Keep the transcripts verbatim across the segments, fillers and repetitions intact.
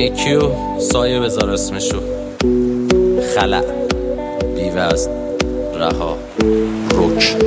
یکیو سایه بذار اسمشو خلع بیوزن رها رک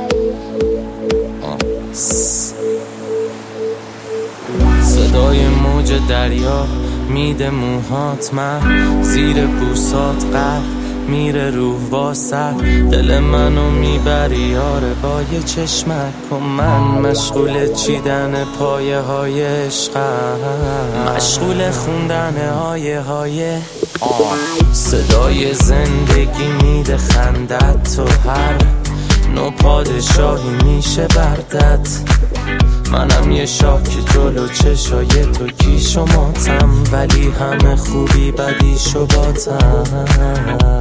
صدای موج دریا میده موهات من زیر بوسات غرق میره روح واسط دل منو میبری یاره با یه چشمک و من مشغول چیدن پایه های عشقم مشغول خوندن آیه های صدای زندگی میده خندت تو هر نو پادشاهی میشه بردت منم یه شاک جلو چشای تو کیش و ماتم ولی همه خوبی بدیش و باتم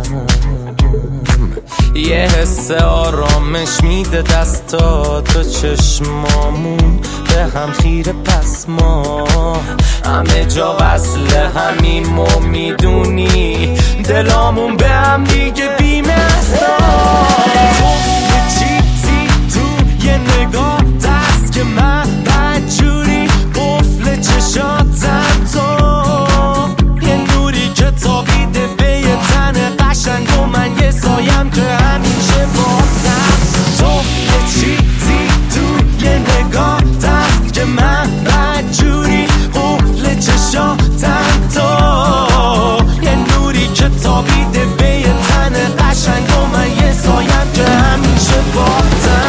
یه حس آرامش میده دستا تو چشمامون به هم خیره پس ما همه جا وصل همیم و میدونی دلامون به هم دیگه بیمه تو یه چیزی تو یه نگاه دست که من بدجوری قفل چشاتم تو یه نوری که تابیده به یه تن قشنگ و من یه سایم که همیشه باتم تو یه چیزی تو یه نگاه دست که من بدجوری قفل چشاتم تو یه نوری که تابیده به یه تن قشنگ و من یه سایم که همیشه باتم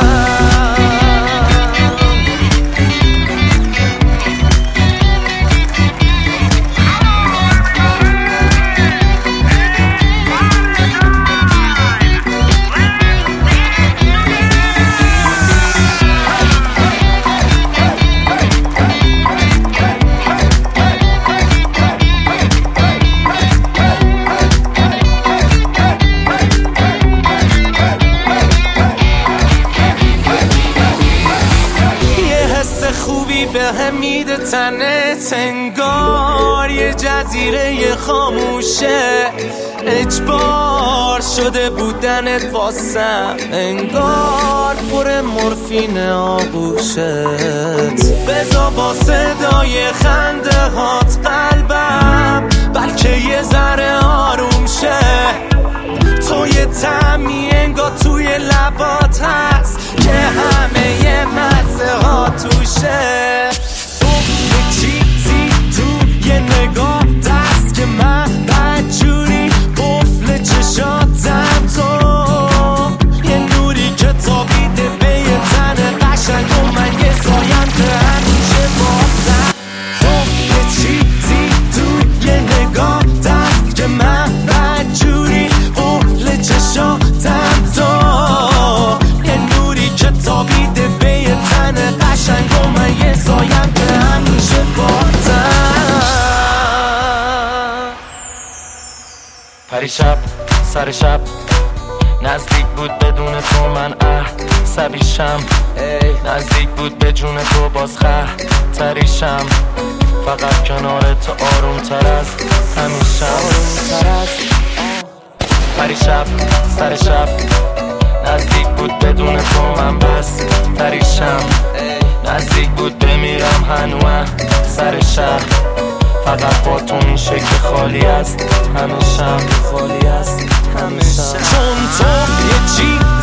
خوبی به هم میده تنت انگار یه جزیره خاموشه اجبار شده بودنت واسم انگار پر مورفین آغوشت بزا با صدای خنده هات قلبم بلکه یه ذره آروم شه تو یه طعمی انگار توی لبات هست که همه یه مزه ها توشه تو یه چیزی تو یه نگاه دست که من بدجوری قفل چشاتم تو یه نوری که تابیده به یه تن قشنگ و من یه سایم که همیشه باتم تو یه چیزی تو یه نگاه دست که من بدجوری قفل چشاتم تو یه نوری که تابیده به یه تن قشنگ و من یه سایم که همیشه باتم پریشب سر شب نزدیک بود بدون تو من عصبیشم نزدیک بود به جون تو باز خطریشم فقط کنار تو آروم تر از همیشم پریشب سر شب نزدیک بود بدون تو من بس تریشم نزدیک بود بمیرم هنوز سر شهر فقط با تو میشه که خالی است همیشم خالی است همیشم چون تو یه چی